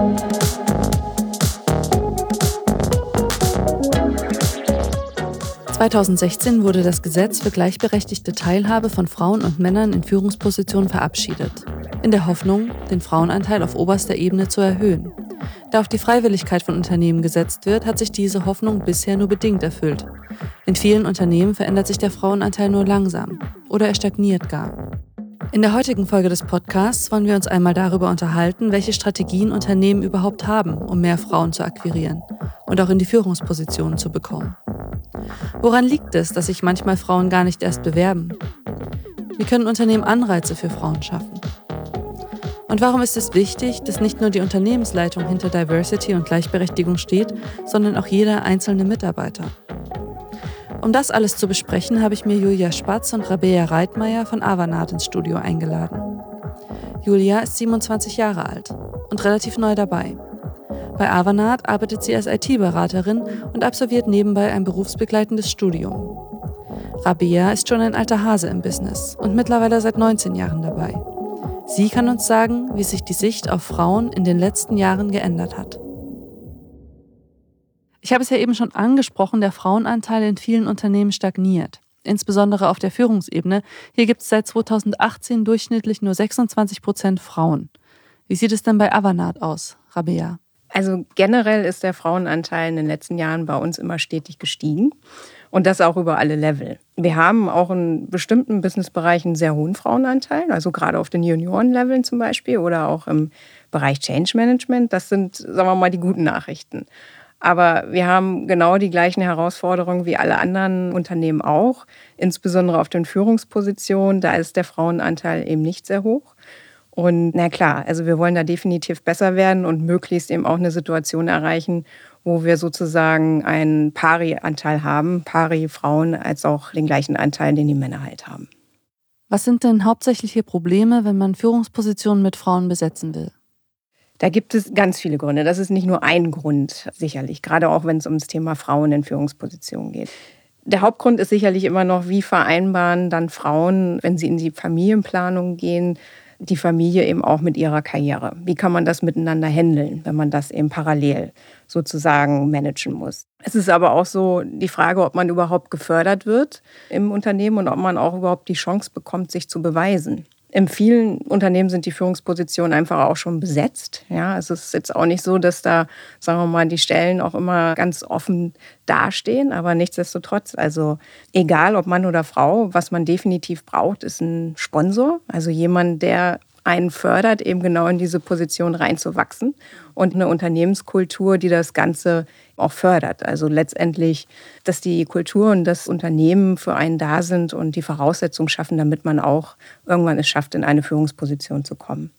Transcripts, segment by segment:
(2016) wurde das Gesetz für gleichberechtigte Teilhabe von Frauen und Männern in Führungspositionen verabschiedet, in der Hoffnung, den Frauenanteil auf oberster Ebene zu erhöhen. Da auf die Freiwilligkeit von Unternehmen gesetzt wird, hat sich diese Hoffnung bisher nur bedingt erfüllt. In vielen Unternehmen verändert sich der Frauenanteil nur langsam oder er stagniert gar. In der heutigen Folge des Podcasts wollen wir uns einmal darüber unterhalten, welche Strategien Unternehmen überhaupt haben, um mehr Frauen zu akquirieren und auch in die Führungspositionen zu bekommen. Woran liegt es, dass sich manchmal Frauen gar nicht erst bewerben? Wie können Unternehmen Anreize für Frauen schaffen? Und warum ist es wichtig, dass nicht nur die Unternehmensleitung hinter Diversity und Gleichberechtigung steht, sondern auch jeder einzelne Mitarbeiter? Um das alles zu besprechen, habe ich mir Julia Spatz und Rabea Reitmeier von Avanade ins Studio eingeladen. Julia ist 27 Jahre alt und relativ neu dabei. Bei Avanade arbeitet sie als IT-Beraterin und absolviert nebenbei ein berufsbegleitendes Studium. Rabea ist schon ein alter Hase im Business und mittlerweile seit 19 Jahren dabei. Sie kann uns sagen, wie sich die Sicht auf Frauen in den letzten Jahren geändert hat. Ich habe es ja eben schon angesprochen, der Frauenanteil in vielen Unternehmen stagniert. Insbesondere auf der Führungsebene. Hier gibt es seit 2018 durchschnittlich nur 26% Frauen. Wie sieht es denn bei Avanade aus, Rabea? Also generell ist der Frauenanteil in den letzten Jahren bei uns immer stetig gestiegen und das auch über alle Level. Wir haben auch in bestimmten Businessbereichen einen sehr hohen Frauenanteil, also gerade auf den Junioren-Leveln zum Beispiel oder auch im Bereich Change Management. Das sind, sagen wir mal, die guten Nachrichten. Aber wir haben genau die gleichen Herausforderungen wie alle anderen Unternehmen auch, insbesondere auf den Führungspositionen. Da ist der Frauenanteil eben nicht sehr hoch. Und na klar, also wir wollen da definitiv besser werden und möglichst eben auch eine Situation erreichen, wo wir sozusagen einen Pari-Anteil haben, Pari-Frauen, als auch den gleichen Anteil, den die Männer halt haben. Was sind denn hauptsächliche Probleme, wenn man Führungspositionen mit Frauen besetzen will? Da gibt es ganz viele Gründe. Das ist nicht nur ein Grund, sicherlich, gerade auch wenn es ums Thema Frauen in Führungspositionen geht. Der Hauptgrund ist sicherlich immer noch, wie vereinbaren dann Frauen, wenn sie in die Familienplanung gehen, die Familie eben auch mit ihrer Karriere. Wie kann man das miteinander handeln, wenn man das eben parallel sozusagen managen muss? Es ist aber auch so die Frage, ob man überhaupt gefördert wird im Unternehmen und ob man auch überhaupt die Chance bekommt, sich zu beweisen. In vielen Unternehmen sind die Führungspositionen einfach auch schon besetzt. Ja, es ist jetzt auch nicht so, dass da, sagen wir mal, die Stellen auch immer ganz offen dastehen. Aber nichtsdestotrotz, also egal ob Mann oder Frau, was man definitiv braucht, ist ein Sponsor. Also jemand, der einen fördert, eben genau in diese Position reinzuwachsen. Und eine Unternehmenskultur, die das Ganze auch fördert. Also letztendlich, dass die Kultur und das Unternehmen für einen da sind und die Voraussetzungen schaffen, damit man auch irgendwann es schafft, in eine Führungsposition zu kommen.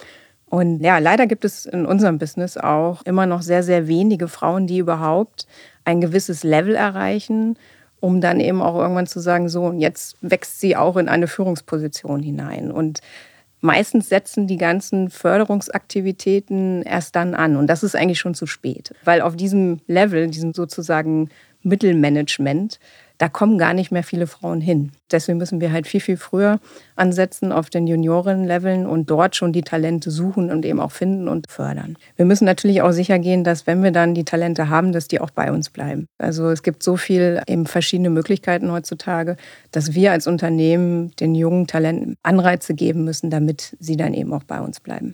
Und ja, leider gibt es in unserem Business auch immer noch sehr, sehr wenige Frauen, die überhaupt ein gewisses Level erreichen, um dann eben auch irgendwann zu sagen, so, und jetzt wächst sie auch in eine Führungsposition hinein. Und meistens setzen die ganzen Förderungsaktivitäten erst dann an. Und das ist eigentlich schon zu spät. Weil auf diesem Level, diesem sozusagen Mittelmanagement, da kommen gar nicht mehr viele Frauen hin. Deswegen müssen wir halt viel, viel früher ansetzen auf den Junioren-Leveln und dort schon die Talente suchen und eben auch finden und fördern. Wir müssen natürlich auch sicher gehen, dass wenn wir dann die Talente haben, dass die auch bei uns bleiben. Also es gibt so viel eben verschiedene Möglichkeiten heutzutage, dass wir als Unternehmen den jungen Talenten Anreize geben müssen, damit sie dann eben auch bei uns bleiben.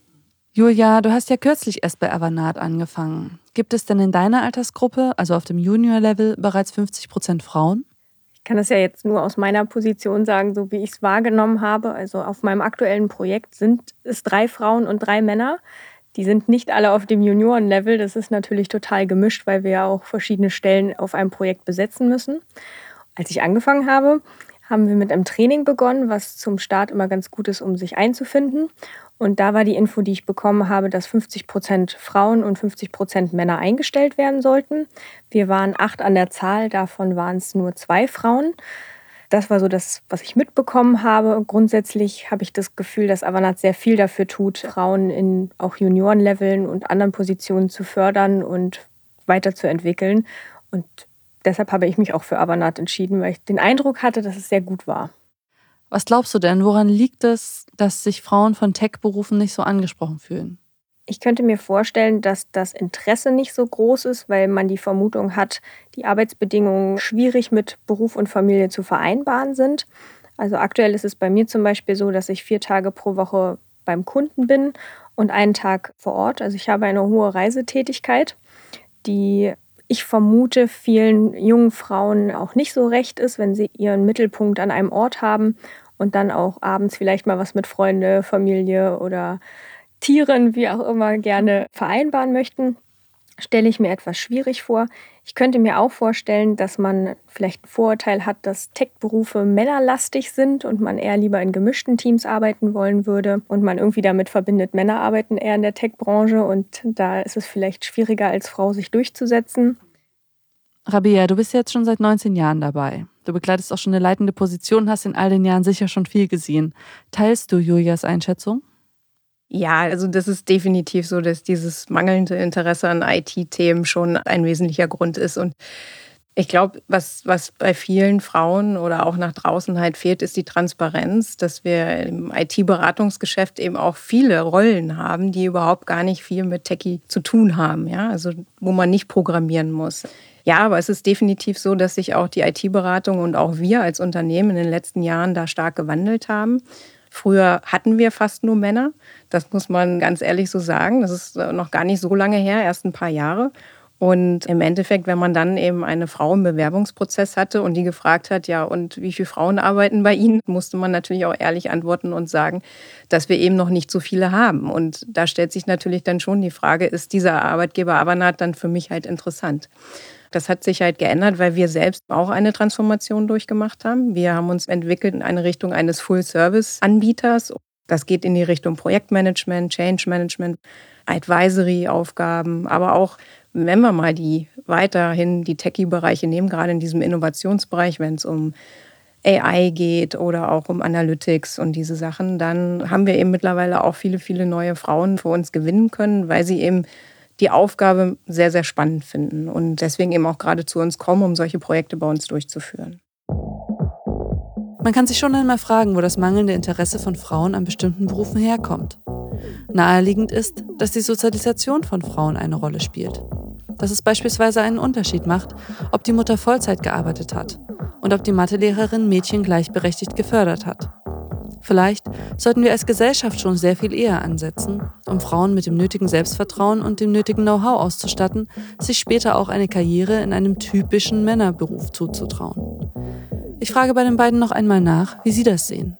Julia, du hast ja kürzlich erst bei Avanade angefangen. Gibt es denn in deiner Altersgruppe, also auf dem Junior-Level, bereits 50% Frauen? Ich kann das ja jetzt nur aus meiner Position sagen, so wie ich es wahrgenommen habe. Also auf meinem aktuellen Projekt sind es 3 Frauen und 3 Männer. Die sind nicht alle auf dem Junioren-Level. Das ist natürlich total gemischt, weil wir ja auch verschiedene Stellen auf einem Projekt besetzen müssen. Als ich angefangen habe, haben wir mit einem Training begonnen, was zum Start immer ganz gut ist, um sich einzufinden. Und da war die Info, die ich bekommen habe, dass 50% Frauen und 50% Männer eingestellt werden sollten. Wir waren 8 an der Zahl, davon waren es nur 2 Frauen. Das war so das, was ich mitbekommen habe. Grundsätzlich habe ich das Gefühl, dass Avanade sehr viel dafür tut, Frauen in auch Juniorenleveln und anderen Positionen zu fördern und weiterzuentwickeln. Und deshalb habe ich mich auch für Avanade entschieden, weil ich den Eindruck hatte, dass es sehr gut war. Was glaubst du denn, woran liegt es, dass sich Frauen von Tech-Berufen nicht so angesprochen fühlen? Ich könnte mir vorstellen, dass das Interesse nicht so groß ist, weil man die Vermutung hat, die Arbeitsbedingungen schwierig mit Beruf und Familie zu vereinbaren sind. Also aktuell ist es bei mir zum Beispiel so, dass ich 4 Tage pro Woche beim Kunden bin und einen Tag vor Ort. Also ich habe eine hohe Reisetätigkeit, die ich vermute vielen jungen Frauen auch nicht so recht ist, wenn sie ihren Mittelpunkt an einem Ort haben und dann auch abends vielleicht mal was mit Freunde, Familie oder Tieren, wie auch immer, gerne vereinbaren möchten, stelle ich mir etwas schwierig vor. Ich könnte mir auch vorstellen, dass man vielleicht ein Vorurteil hat, dass Tech-Berufe männerlastig sind und man eher lieber in gemischten Teams arbeiten wollen würde und man irgendwie damit verbindet, Männer arbeiten eher in der Tech-Branche und da ist es vielleicht schwieriger als Frau, sich durchzusetzen. Rabea, du bist jetzt schon seit 19 Jahren dabei. Du bekleidest auch schon eine leitende Position, hast in all den Jahren sicher schon viel gesehen. Teilst du Julias Einschätzung? Ja, also das ist definitiv so, dass dieses mangelnde Interesse an IT-Themen schon ein wesentlicher Grund ist. Und ich glaube, was bei vielen Frauen oder auch nach draußen halt fehlt, ist die Transparenz, dass wir im IT-Beratungsgeschäft eben auch viele Rollen haben, die überhaupt gar nicht viel mit Techie zu tun haben, ja, also wo man nicht programmieren muss. Ja, aber es ist definitiv so, dass sich auch die IT-Beratung und auch wir als Unternehmen in den letzten Jahren da stark gewandelt haben. Früher hatten wir fast nur Männer. Das muss man ganz ehrlich so sagen. Das ist noch gar nicht so lange her, erst ein paar Jahre. Und im Endeffekt, wenn man dann eben eine Frau im Bewerbungsprozess hatte und die gefragt hat, ja, und wie viele Frauen arbeiten bei Ihnen, musste man natürlich auch ehrlich antworten und sagen, dass wir eben noch nicht so viele haben. Und da stellt sich natürlich dann schon die Frage, ist dieser Arbeitgeber Avanade dann für mich halt interessant? Das hat sich halt geändert, weil wir selbst auch eine Transformation durchgemacht haben. Wir haben uns entwickelt in eine Richtung eines Full-Service-Anbieters. Das geht in die Richtung Projektmanagement, Change Management, Advisory-Aufgaben, aber auch, wenn wir mal weiterhin die Techie-Bereiche nehmen, gerade in diesem Innovationsbereich, wenn es um AI geht oder auch um Analytics und diese Sachen, dann haben wir eben mittlerweile auch viele, viele neue Frauen für uns gewinnen können, weil sie eben die Aufgabe sehr, sehr spannend finden und deswegen eben auch gerade zu uns kommen, um solche Projekte bei uns durchzuführen. Man kann sich schon einmal fragen, wo das mangelnde Interesse von Frauen an bestimmten Berufen herkommt. Naheliegend ist, dass die Sozialisation von Frauen eine Rolle spielt. Dass es beispielsweise einen Unterschied macht, ob die Mutter Vollzeit gearbeitet hat und ob die Mathelehrerin Mädchen gleichberechtigt gefördert hat. Vielleicht sollten wir als Gesellschaft schon sehr viel eher ansetzen, um Frauen mit dem nötigen Selbstvertrauen und dem nötigen Know-how auszustatten, sich später auch eine Karriere in einem typischen Männerberuf zuzutrauen. Ich frage bei den beiden noch einmal nach, wie sie das sehen.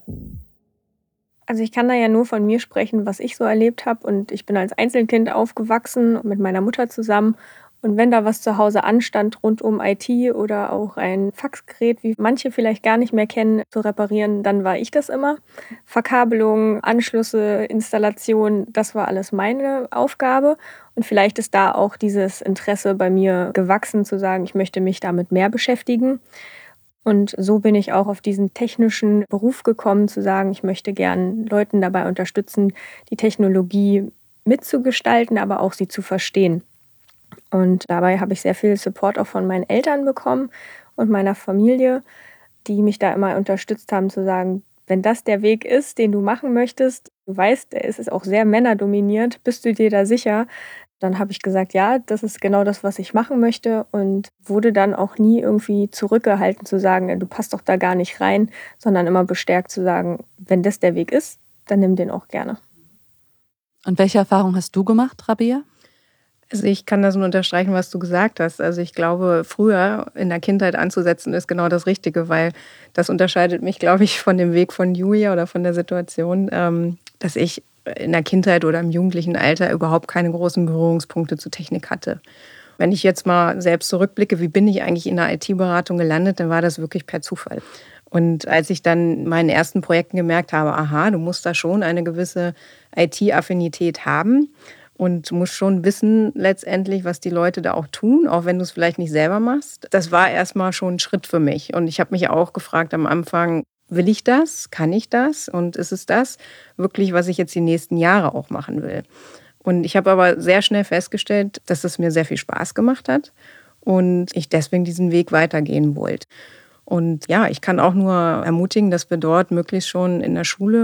Also ich kann da ja nur von mir sprechen, was ich so erlebt habe. Und ich bin als Einzelkind aufgewachsen mit meiner Mutter zusammen. Und wenn da was zu Hause anstand rund um IT oder auch ein Faxgerät, wie manche vielleicht gar nicht mehr kennen, zu reparieren, dann war ich das immer. Verkabelung, Anschlüsse, Installation, das war alles meine Aufgabe. Und vielleicht ist da auch dieses Interesse bei mir gewachsen, zu sagen, ich möchte mich damit mehr beschäftigen. Und so bin ich auch auf diesen technischen Beruf gekommen, zu sagen, ich möchte gern Leuten dabei unterstützen, die Technologie mitzugestalten, aber auch sie zu verstehen. Und dabei habe ich sehr viel Support auch von meinen Eltern bekommen und meiner Familie, die mich da immer unterstützt haben, zu sagen, wenn das der Weg ist, den du machen möchtest, du weißt, es ist auch sehr männerdominiert, bist du dir da sicher? Dann habe ich gesagt, ja, das ist genau das, was ich machen möchte und wurde dann auch nie irgendwie zurückgehalten zu sagen, du passt doch da gar nicht rein, sondern immer bestärkt zu sagen, wenn das der Weg ist, dann nimm den auch gerne. Und welche Erfahrung hast du gemacht, Rabea? Also ich kann das nur unterstreichen, was du gesagt hast. Also ich glaube, früher in der Kindheit anzusetzen, ist genau das Richtige, weil das unterscheidet mich, glaube ich, von dem Weg von Julia oder von der Situation, dass ich in der Kindheit oder im jugendlichen Alter überhaupt keine großen Berührungspunkte zu Technik hatte. Wenn ich jetzt mal selbst zurückblicke, wie bin ich eigentlich in der IT-Beratung gelandet, dann war das wirklich per Zufall. Und als ich dann in meinen ersten Projekten gemerkt habe, aha, du musst da schon eine gewisse IT-Affinität haben und du musst schon wissen letztendlich, was die Leute da auch tun, auch wenn du es vielleicht nicht selber machst. Das war erstmal schon ein Schritt für mich. Und ich habe mich auch gefragt am Anfang, will ich das? Kann ich das? Und ist es das wirklich, was ich jetzt die nächsten Jahre auch machen will? Und ich habe aber sehr schnell festgestellt, dass es mir sehr viel Spaß gemacht hat und ich deswegen diesen Weg weitergehen wollte. Und ja, ich kann auch nur ermutigen, dass wir dort möglichst schon in der Schule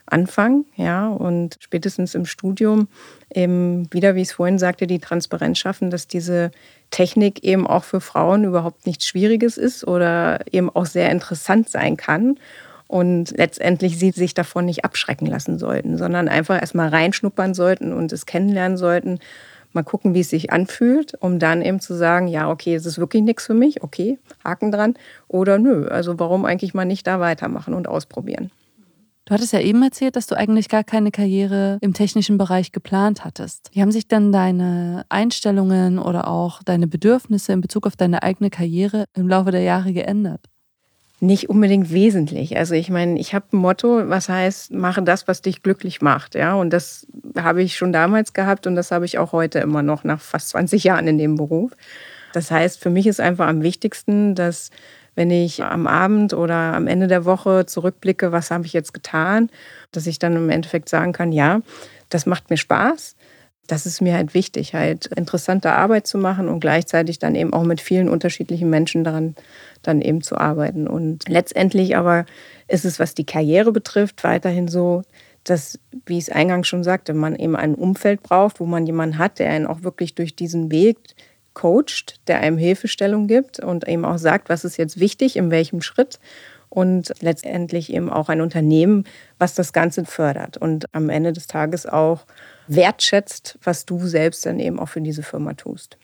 anfangen, ja, und spätestens im Studium eben wieder, wie ich es vorhin sagte, die Transparenz schaffen, dass diese Technik eben auch für Frauen überhaupt nichts Schwieriges ist oder eben auch sehr interessant sein kann. Und letztendlich sie sich davon nicht abschrecken lassen sollten, sondern einfach erstmal reinschnuppern sollten und es kennenlernen sollten, mal gucken, wie es sich anfühlt, um dann eben zu sagen, ja, okay, es ist wirklich nichts für mich, okay, Haken dran, oder nö, also warum eigentlich mal nicht da weitermachen und ausprobieren. Du hattest ja eben erzählt, dass du eigentlich gar keine Karriere im technischen Bereich geplant hattest. Wie haben sich dann deine Einstellungen oder auch deine Bedürfnisse in Bezug auf deine eigene Karriere im Laufe der Jahre geändert? Nicht unbedingt wesentlich. Also ich meine, ich habe ein Motto, was heißt, mache das, was dich glücklich macht. Ja? Und das habe ich schon damals gehabt und das habe ich auch heute immer noch, nach fast 20 Jahren in dem Beruf. Das heißt, für mich ist einfach am wichtigsten, dass wenn ich am Abend oder am Ende der Woche zurückblicke, was habe ich jetzt getan, dass ich dann im Endeffekt sagen kann, ja, das macht mir Spaß. Das ist mir halt wichtig, halt interessante Arbeit zu machen und gleichzeitig dann eben auch mit vielen unterschiedlichen Menschen daran dann eben zu arbeiten. Und letztendlich aber ist es, was die Karriere betrifft, weiterhin so, dass, wie ich es eingangs schon sagte, man eben ein Umfeld braucht, wo man jemanden hat, der einen auch wirklich durch diesen Weg coacht, der einem Hilfestellung gibt und eben auch sagt, was ist jetzt wichtig, in welchem Schritt. Und letztendlich eben auch ein Unternehmen, was das Ganze fördert und am Ende des Tages auch wertschätzt, was du selbst dann eben auch für diese Firma tust.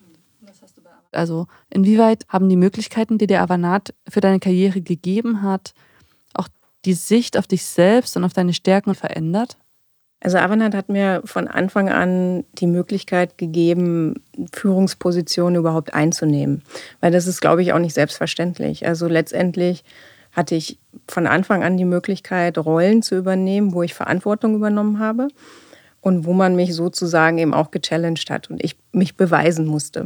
Also inwieweit haben die Möglichkeiten, die der Avanade für deine Karriere gegeben hat, auch die Sicht auf dich selbst und auf deine Stärken verändert? Also Avanade hat mir von Anfang an die Möglichkeit gegeben, Führungspositionen überhaupt einzunehmen. Weil das ist, glaube ich, auch nicht selbstverständlich. Also letztendlich hatte ich von Anfang an die Möglichkeit, Rollen zu übernehmen, wo ich Verantwortung übernommen habe und wo man mich sozusagen eben auch gechallenged hat und ich mich beweisen musste.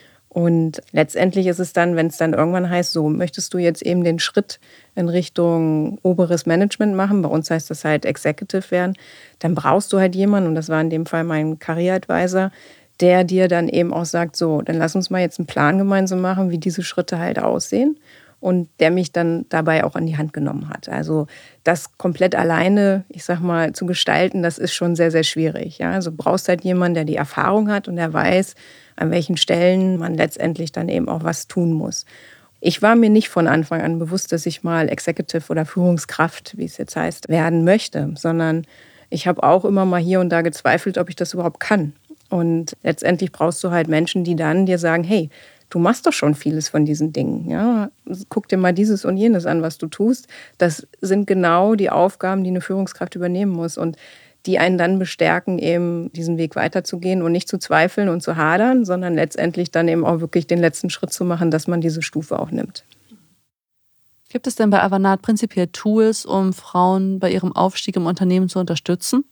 Und letztendlich ist es dann, wenn es dann irgendwann heißt, so möchtest du jetzt eben den Schritt in Richtung oberes Management machen, bei uns heißt das halt Executive werden, dann brauchst du halt jemanden, und das war in dem Fall mein Career Advisor, der dir dann eben auch sagt, so, dann lass uns mal jetzt einen Plan gemeinsam machen, wie diese Schritte halt aussehen. Und der mich dann dabei auch an die Hand genommen hat. Also das komplett alleine, ich sag mal, zu gestalten, das ist schon sehr, sehr schwierig. Ja? Also du brauchst halt jemanden, der die Erfahrung hat und der weiß, an welchen Stellen man letztendlich dann eben auch was tun muss. Ich war mir nicht von Anfang an bewusst, dass ich mal Executive oder Führungskraft, wie es jetzt heißt, werden möchte, sondern ich habe auch immer mal hier und da gezweifelt, ob ich das überhaupt kann. Und letztendlich brauchst du halt Menschen, die dann dir sagen, hey, du machst doch schon vieles von diesen Dingen. Ja? Guck dir mal dieses und jenes an, was du tust. Das sind genau die Aufgaben, die eine Führungskraft übernehmen muss und die einen dann bestärken, eben diesen Weg weiterzugehen und nicht zu zweifeln und zu hadern, sondern letztendlich dann eben auch wirklich den letzten Schritt zu machen, dass man diese Stufe auch nimmt. Gibt es denn bei Avanade prinzipiell Tools, um Frauen bei ihrem Aufstieg im Unternehmen zu unterstützen?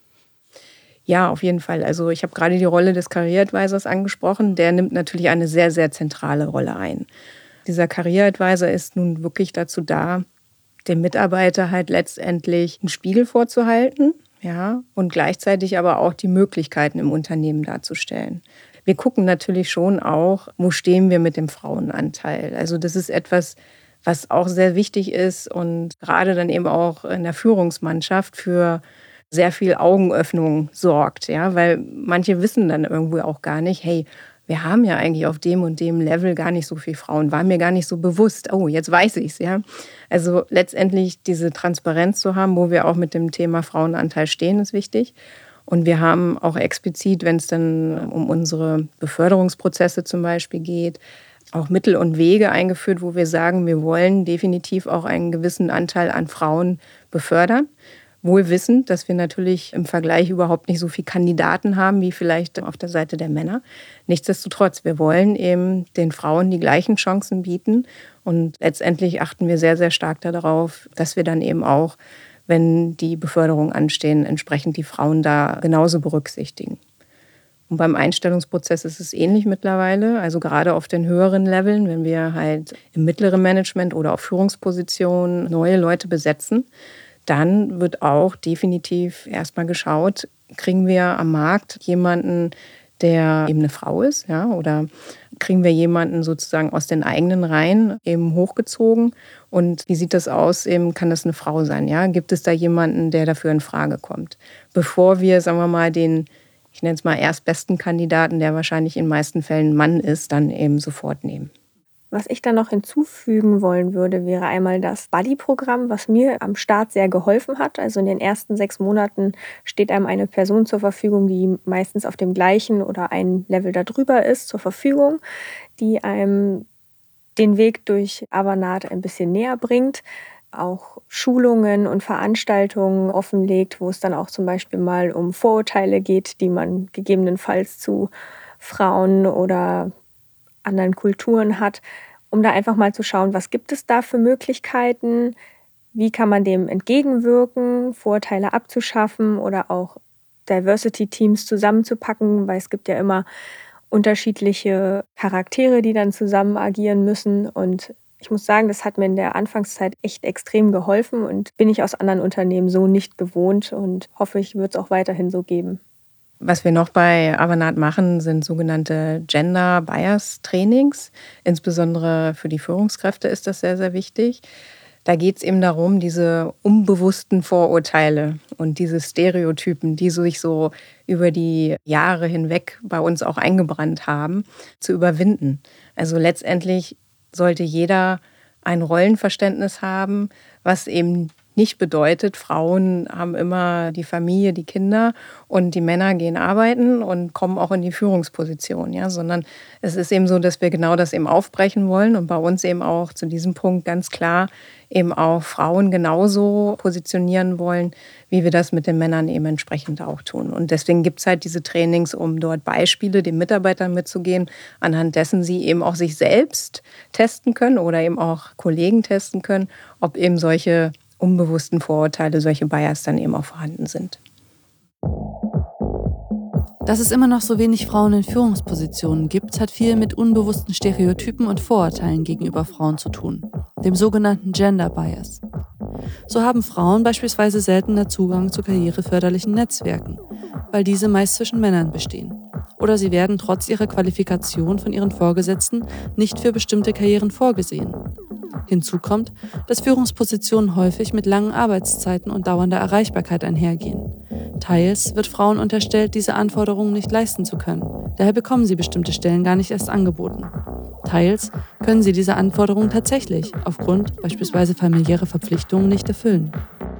Ja, auf jeden Fall. Also ich habe gerade die Rolle des Career Advisors angesprochen. Der nimmt natürlich eine sehr, sehr zentrale Rolle ein. Dieser Career Advisor ist nun wirklich dazu da, dem Mitarbeiter halt letztendlich einen Spiegel vorzuhalten, ja, und gleichzeitig aber auch die Möglichkeiten im Unternehmen darzustellen. Wir gucken natürlich schon auch, wo stehen wir mit dem Frauenanteil. Also das ist etwas, was auch sehr wichtig ist und gerade dann eben auch in der Führungsmannschaft für sehr viel Augenöffnung sorgt, ja, weil manche wissen dann irgendwo auch gar nicht, hey, wir haben ja eigentlich auf dem und dem Level gar nicht so viele Frauen, war mir gar nicht so bewusst, oh, jetzt weiß ich's, ja. Also letztendlich diese Transparenz zu haben, wo wir auch mit dem Thema Frauenanteil stehen, ist wichtig. Und wir haben auch explizit, wenn es dann um unsere Beförderungsprozesse zum Beispiel geht, auch Mittel und Wege eingeführt, wo wir sagen, wir wollen definitiv auch einen gewissen Anteil an Frauen befördern. Wohl wissend, dass wir natürlich im Vergleich überhaupt nicht so viele Kandidaten haben wie vielleicht auf der Seite der Männer. Nichtsdestotrotz, wir wollen eben den Frauen die gleichen Chancen bieten. Und letztendlich achten wir sehr, sehr stark darauf, dass wir dann eben auch, wenn die Beförderungen anstehen, entsprechend die Frauen da genauso berücksichtigen. Und beim Einstellungsprozess ist es ähnlich mittlerweile. Also gerade auf den höheren Leveln, wenn wir halt im mittleren Management oder auf Führungspositionen neue Leute besetzen, dann wird auch definitiv erstmal geschaut, kriegen wir am Markt jemanden, der eben eine Frau ist, ja, oder kriegen wir jemanden sozusagen aus den eigenen Reihen eben hochgezogen? Und wie sieht das aus? Eben, kann das eine Frau sein? Ja? Gibt es da jemanden, der dafür in Frage kommt? Bevor wir, sagen wir mal, den, ich nenne es mal, erstbesten Kandidaten, der wahrscheinlich in den meisten Fällen ein Mann ist, dann eben sofort nehmen. Was ich dann noch hinzufügen wollen würde, wäre einmal das Buddy-Programm, was mir am Start sehr geholfen hat. Also in den ersten 6 Monaten steht einem eine Person zur Verfügung, die meistens auf dem gleichen oder ein Level darüber ist, zur Verfügung, die einem den Weg durch Avanade ein bisschen näher bringt, auch Schulungen und Veranstaltungen offenlegt, wo es dann auch zum Beispiel mal um Vorurteile geht, die man gegebenenfalls zu Frauen oder anderen Kulturen hat, um da einfach mal zu schauen, was gibt es da für Möglichkeiten, wie kann man dem entgegenwirken, Vorurteile abzuschaffen oder auch Diversity-Teams zusammenzupacken, weil es gibt ja immer unterschiedliche Charaktere, die dann zusammen agieren müssen. Und ich muss sagen, das hat mir in der Anfangszeit echt extrem geholfen und bin ich aus anderen Unternehmen so nicht gewohnt und hoffe, ich würde es auch weiterhin so geben. Was wir noch bei Avanade machen, sind sogenannte Gender Bias Trainings. Insbesondere für die Führungskräfte ist das sehr, sehr wichtig. Da geht es eben darum, diese unbewussten Vorurteile und diese Stereotypen, die sich so über die Jahre hinweg bei uns auch eingebrannt haben, zu überwinden. Also letztendlich sollte jeder ein Rollenverständnis haben, was eben nicht bedeutet, Frauen haben immer die Familie, die Kinder und die Männer gehen arbeiten und kommen auch in die Führungsposition, ja, sondern es ist eben so, dass wir genau das eben aufbrechen wollen und bei uns eben auch zu diesem Punkt ganz klar eben auch Frauen genauso positionieren wollen, wie wir das mit den Männern eben entsprechend auch tun. Und deswegen gibt es halt diese Trainings, um dort Beispiele den Mitarbeitern mitzugeben, anhand dessen sie eben auch sich selbst testen können oder eben auch Kollegen testen können, ob eben solche unbewussten Vorurteile, solche Bias dann eben auch vorhanden sind. Dass es immer noch so wenig Frauen in Führungspositionen gibt, hat viel mit unbewussten Stereotypen und Vorurteilen gegenüber Frauen zu tun, dem sogenannten Gender Bias. So haben Frauen beispielsweise seltener Zugang zu karriereförderlichen Netzwerken, weil diese meist zwischen Männern bestehen. Oder sie werden trotz ihrer Qualifikation von ihren Vorgesetzten nicht für bestimmte Karrieren vorgesehen. Hinzu kommt, dass Führungspositionen häufig mit langen Arbeitszeiten und dauernder Erreichbarkeit einhergehen. Teils wird Frauen unterstellt, diese Anforderungen nicht leisten zu können. Daher bekommen sie bestimmte Stellen gar nicht erst angeboten. Teils können sie diese Anforderungen tatsächlich aufgrund beispielsweise familiärer Verpflichtungen nicht erfüllen.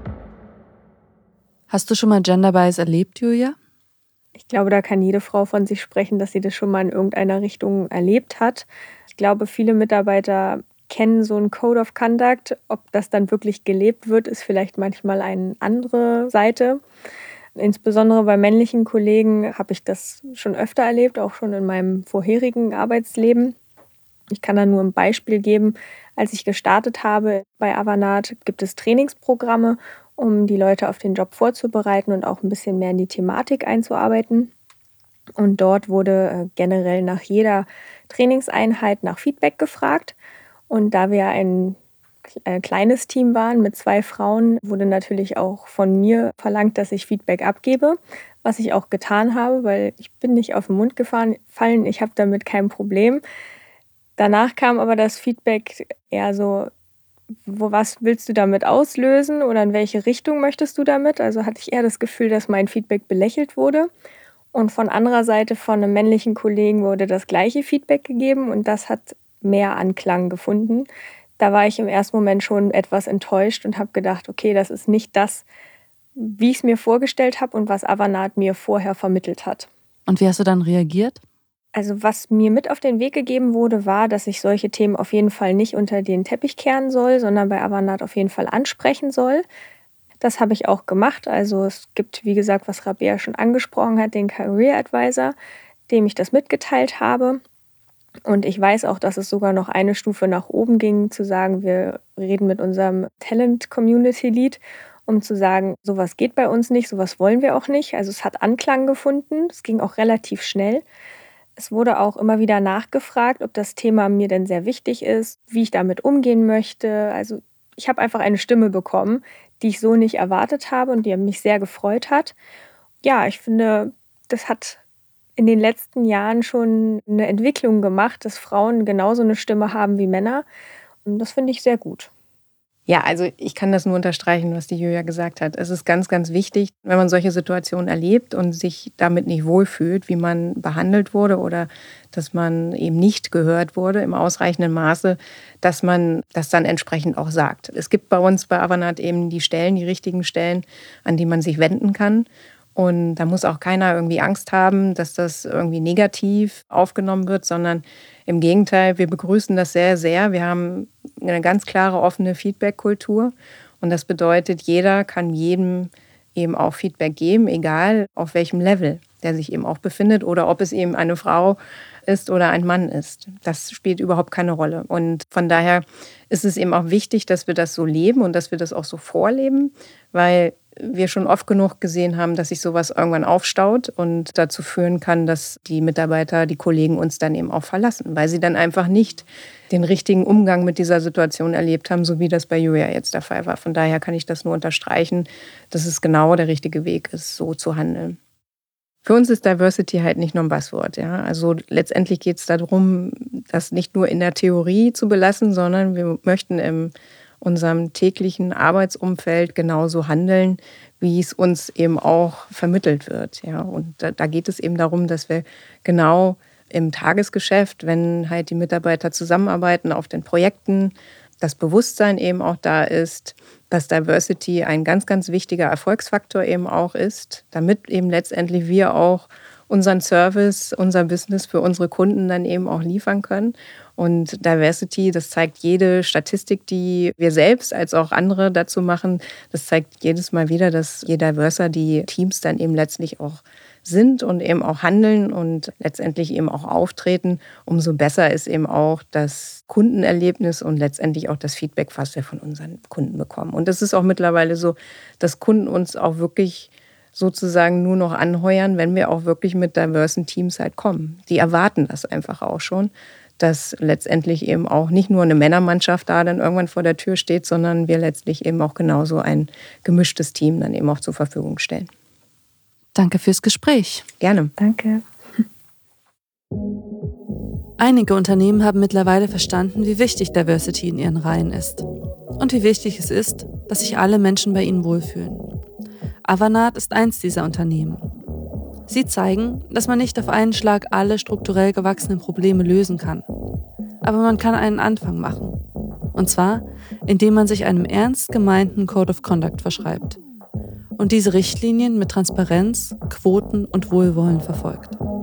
Hast du schon mal Gender Bias erlebt, Julia? Ich glaube, da kann jede Frau von sich sprechen, dass sie das schon mal in irgendeiner Richtung erlebt hat. Ich glaube, viele Mitarbeiter kennen so einen Code of Conduct. Ob das dann wirklich gelebt wird, ist vielleicht manchmal eine andere Seite. Insbesondere bei männlichen Kollegen habe ich das schon öfter erlebt, auch schon in meinem vorherigen Arbeitsleben. Ich kann da nur ein Beispiel geben. Als ich gestartet habe bei Avanade, gibt es Trainingsprogramme, um die Leute auf den Job vorzubereiten und auch ein bisschen mehr in die Thematik einzuarbeiten. Und dort wurde generell nach jeder Trainingseinheit nach Feedback gefragt. Und da wir ein kleines Team waren mit 2 Frauen, wurde natürlich auch von mir verlangt, dass ich Feedback abgebe, was ich auch getan habe, weil ich bin nicht auf den Mund gefallen, ich habe damit kein Problem. Danach kam aber das Feedback eher so, was willst du damit auslösen oder in welche Richtung möchtest du damit? Also hatte ich eher das Gefühl, dass mein Feedback belächelt wurde. Und von anderer Seite von einem männlichen Kollegen wurde das gleiche Feedback gegeben und das hat mehr Anklang gefunden. Da war ich im ersten Moment schon etwas enttäuscht und habe gedacht, okay, das ist nicht das, wie ich es mir vorgestellt habe und was Avanade mir vorher vermittelt hat. Und wie hast du dann reagiert? Also was mir mit auf den Weg gegeben wurde, war, dass ich solche Themen auf jeden Fall nicht unter den Teppich kehren soll, sondern bei Avanade auf jeden Fall ansprechen soll. Das habe ich auch gemacht. Also es gibt, wie gesagt, was Rabea schon angesprochen hat, den Career Advisor, dem ich das mitgeteilt habe. Und ich weiß auch, dass es sogar noch eine Stufe nach oben ging, zu sagen, wir reden mit unserem Talent Community Lead, um zu sagen, sowas geht bei uns nicht, sowas wollen wir auch nicht. Also es hat Anklang gefunden, es ging auch relativ schnell. Es wurde auch immer wieder nachgefragt, ob das Thema mir denn sehr wichtig ist, wie ich damit umgehen möchte. Also ich habe einfach eine Stimme bekommen, die ich so nicht erwartet habe und die mich sehr gefreut hat. Ja, ich finde, das hat in den letzten Jahren schon eine Entwicklung gemacht, dass Frauen genauso eine Stimme haben wie Männer. Und das finde ich sehr gut. Ja, also ich kann das nur unterstreichen, was die Julia gesagt hat. Es ist ganz, ganz wichtig, wenn man solche Situationen erlebt und sich damit nicht wohlfühlt, wie man behandelt wurde oder dass man eben nicht gehört wurde im ausreichenden Maße, dass man das dann entsprechend auch sagt. Es gibt bei uns bei Avanade eben die Stellen, die richtigen Stellen, an die man sich wenden kann. Und da muss auch keiner irgendwie Angst haben, dass das irgendwie negativ aufgenommen wird, sondern im Gegenteil, wir begrüßen das sehr, sehr. Wir haben eine ganz klare, offene Feedback-Kultur. Und das bedeutet, jeder kann jedem eben auch Feedback geben, egal auf welchem Level der sich eben auch befindet oder ob es eben eine Frau ist oder ein Mann ist. Das spielt überhaupt keine Rolle. Und von daher ist es eben auch wichtig, dass wir das so leben und dass wir das auch so vorleben, weil wir schon oft genug gesehen haben, dass sich sowas irgendwann aufstaut und dazu führen kann, dass die Mitarbeiter, die Kollegen uns dann eben auch verlassen, weil sie dann einfach nicht den richtigen Umgang mit dieser Situation erlebt haben, so wie das bei Julia jetzt der Fall war. Von daher kann ich das nur unterstreichen, dass es genau der richtige Weg ist, so zu handeln. Für uns ist Diversity halt nicht nur ein Buzzword. Ja? Also letztendlich geht es darum, das nicht nur in der Theorie zu belassen, sondern wir möchten in unserem täglichen Arbeitsumfeld genauso handeln, wie es uns eben auch vermittelt wird. Ja? Und da geht es eben darum, dass wir genau im Tagesgeschäft, wenn halt die Mitarbeiter zusammenarbeiten auf den Projekten, das Bewusstsein eben auch da ist, dass Diversity ein ganz, ganz wichtiger Erfolgsfaktor eben auch ist, damit eben letztendlich wir auch unseren Service, unser Business für unsere Kunden dann eben auch liefern können. Und Diversity, das zeigt jede Statistik, die wir selbst als auch andere dazu machen, das zeigt jedes Mal wieder, dass je diverser die Teams dann eben letztlich auch sind und eben auch handeln und letztendlich eben auch auftreten, umso besser ist eben auch das Kundenerlebnis und letztendlich auch das Feedback, was wir von unseren Kunden bekommen. Und es ist auch mittlerweile so, dass Kunden uns auch wirklich sozusagen nur noch anheuern, wenn wir auch wirklich mit diversen Teams halt kommen. Die erwarten das einfach auch schon, dass letztendlich eben auch nicht nur eine Männermannschaft da dann irgendwann vor der Tür steht, sondern wir letztlich eben auch genauso ein gemischtes Team dann eben auch zur Verfügung stellen. Danke fürs Gespräch. Gerne. Danke. Einige Unternehmen haben mittlerweile verstanden, wie wichtig Diversity in ihren Reihen ist. Und wie wichtig es ist, dass sich alle Menschen bei ihnen wohlfühlen. Avanade ist eins dieser Unternehmen. Sie zeigen, dass man nicht auf einen Schlag alle strukturell gewachsenen Probleme lösen kann. Aber man kann einen Anfang machen. Und zwar, indem man sich einem ernst gemeinten Code of Conduct verschreibt. Und diese Richtlinien mit Transparenz, Quoten und Wohlwollen verfolgt.